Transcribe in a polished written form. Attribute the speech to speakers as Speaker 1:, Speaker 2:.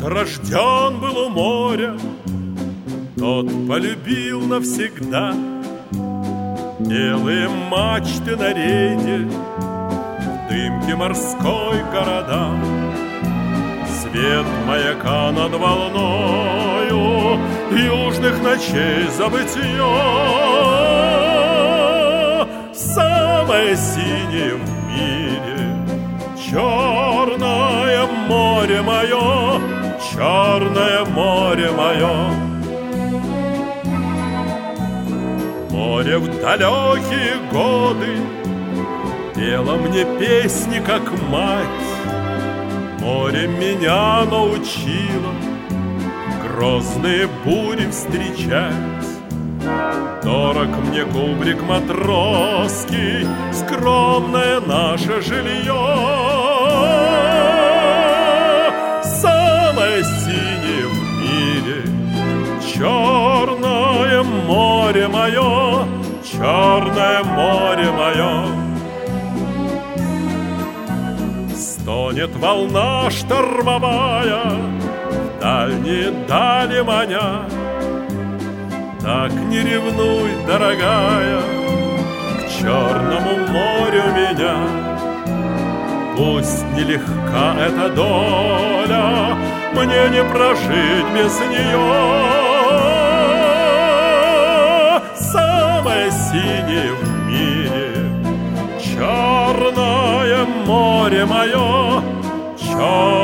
Speaker 1: рожден был у моря, тот полюбил навсегда. Белые мачты на рейде, в дымке морской города, свет маяка над волною южных ночей забытье. Самое синее в мире черное море мое, черное море мое. Море в далекие годы пело мне песни, как мать. Море меня научило грозные бури встречать. Дорог мне кубрик матросский, скромное наше жилье. Самое синее в мире черное море мое, черное море мое. Стонет волна штормовая, в дальние дали маня. Так не ревнуй, дорогая, к черному морю меня. Пусть нелегка эта доля, мне не прожить без нее. Самое синее в мире черное море мое, черное